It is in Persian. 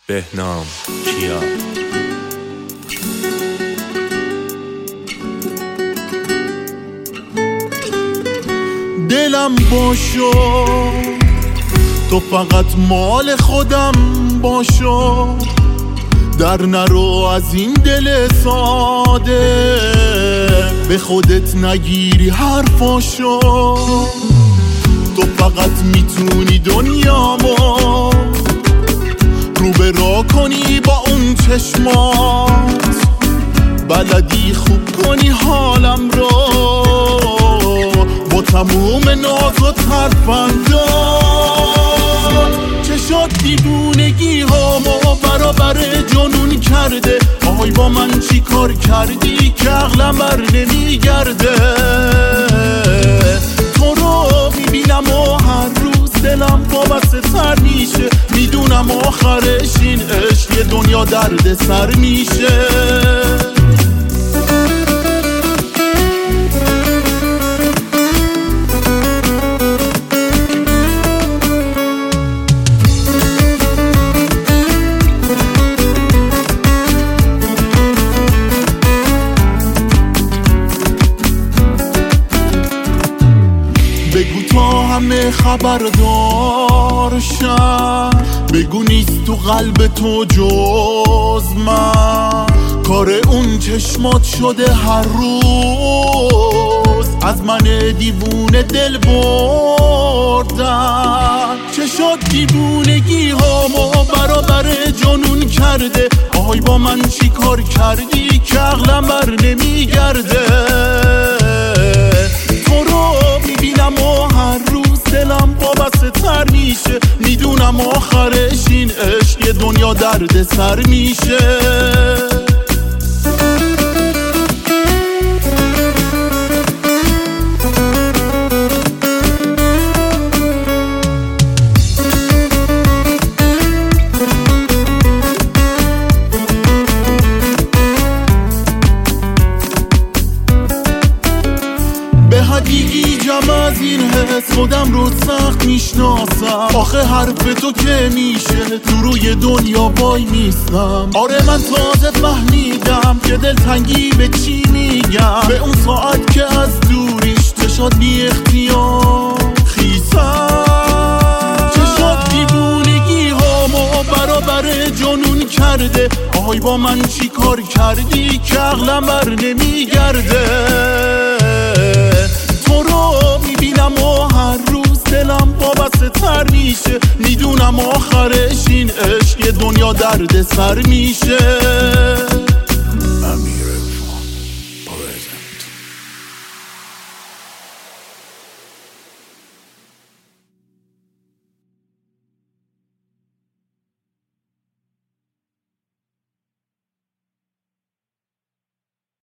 بهنام کیا. دلم باشو، تو فقط مال خودم باشو، در نرو از این دل ساده، به خودت نگیری حرفاشو. تو فقط میتونی دنیامو رو به راه کنی با اون چشمات، بلدی خوب کنی حالم رو با تموم ناز و ترفندات. چشات دیوونگی هامو برابر جنون کرده، آهای با من چی کار کردی که عقلم بر نمیگرده. تو رو میبینم و هر روز دلم وابسته تر میشه، میدونم آخرش این عشق یه دنیا درد سر میشه. بگو تا همه خبردارشن، بگو نیست تو قلب تو جز من، کار اون چشمات شده هر روز از من دیوونه دل بردن. چشات دیوونگی هامو برابر جنون کرده، آهای با من چی کار کردی که عقلم بر نمیگرده. تو رو میبینم و هر روز دلم وابسته تر میشه، میدونم آخرش این عشق یه دنیا درد سر میشه. هدیگیجم از این حس، خودم رو سخت میشناسم، آخه حرف تو که میشه تو روی دنیا وای میستم. آره من تازه فهمیدم که دلتنگی به چی میگم، به اون ساعت که از دوریش چشات بی اختیار خیسم. چشات دیوونگی هامو برابر جنون کرده، آهای با من چی کار کردی که عقلم بر نمیگرده. تو رو میبینم و هر روز دلم وابسته تر میشه، میدونم آخرش این عشق یه دنیا درد سر میشه.